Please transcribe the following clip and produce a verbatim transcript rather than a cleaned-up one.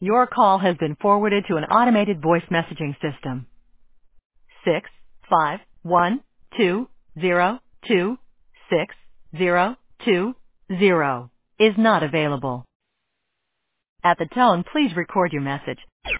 Your call has been forwarded to an automated voice messaging system. Six five one two zero two six zero two zero is not available. At the tone, please record your message.